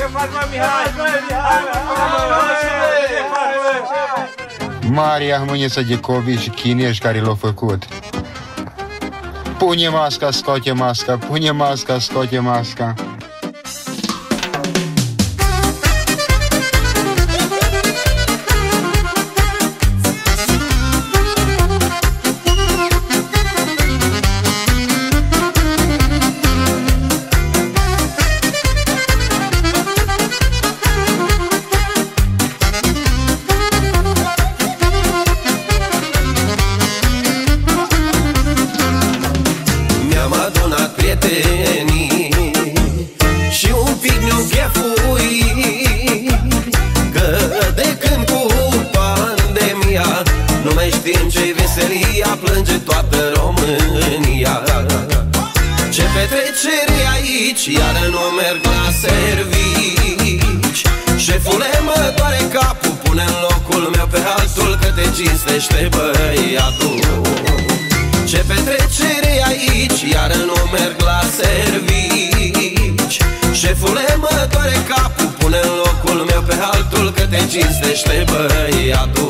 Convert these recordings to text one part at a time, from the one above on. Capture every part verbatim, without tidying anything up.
Maria Mâniță Dicovici, chinești care l-au făcut. Pune masca, scoate masca, pune masca, scoate masca. Și un pic nu chefui, că de când cu pandemia nu mai știm ce-i veselia, plânge toată România. Ce petrecere aici, iară nu merg la servici. Șefule, mă doare capul, pune în locul meu pe altul, că te cinstește băiatul. Ce petrecere aici, iară nu merg la servici. Șefule, mă doare capul, pune în locul meu pe altul, că te cinstește băiatul.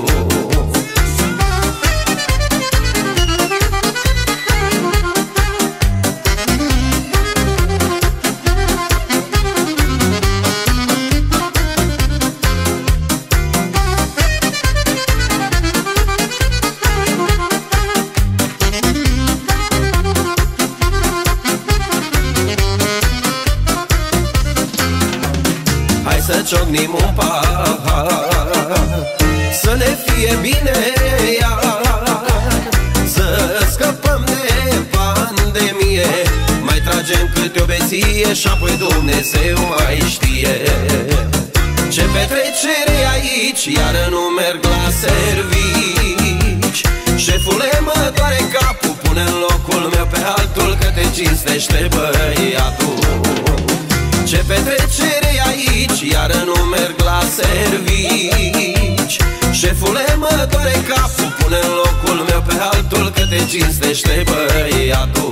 Să ciocnim un pahar, să ne fie bine iar, să scăpăm de pandemie. Mai tragem câte o beție și apoi Dumnezeu mai știe. Ce petrecere aici, iară nu merg la servici. Șefule, mă doare capul, pune în locul meu pe altul, că te cinstește băiatul. Ce petrecere aici, iară nu merg la servici. Șefule, mă doare capul, pune în locul meu pe altul, că te cinstește băiatul.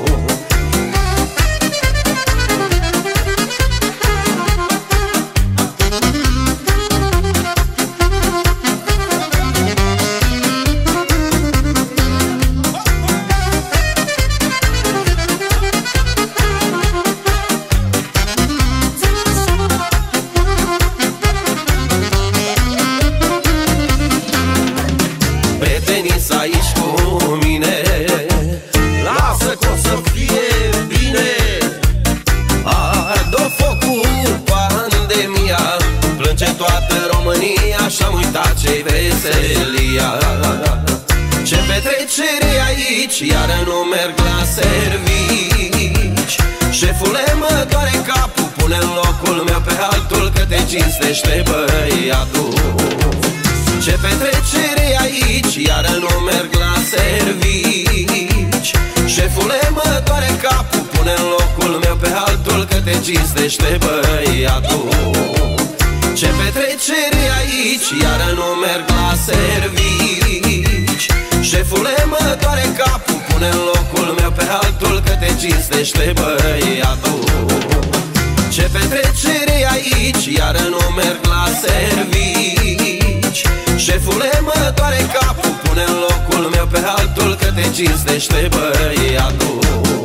Aici cu mine, lasă că o să fie bine. Ard-o foc cu pandemia, plânge toată România și-am uitat ce-i veselia. Ce petrecere aici, iară nu merg la servici. Șefule, mă doare capul, pune în locul meu pe altul, că te cinstește băiatul. Ce petrecere aici, iară nu merg la servici. Șefule, mă doare capul, pune în locul meu pe altul, că te cinstește băiatul. Ce petrecere aici, iară nu merg la servici. Șefule, mă doare capul, pune în locul meu pe altul, că te cinstește băiatul. Ce petrecere aici, iară nu merg la servici. Șefule, mă doare capul, pune în locul meu pe altul, că te cinstește băiatul.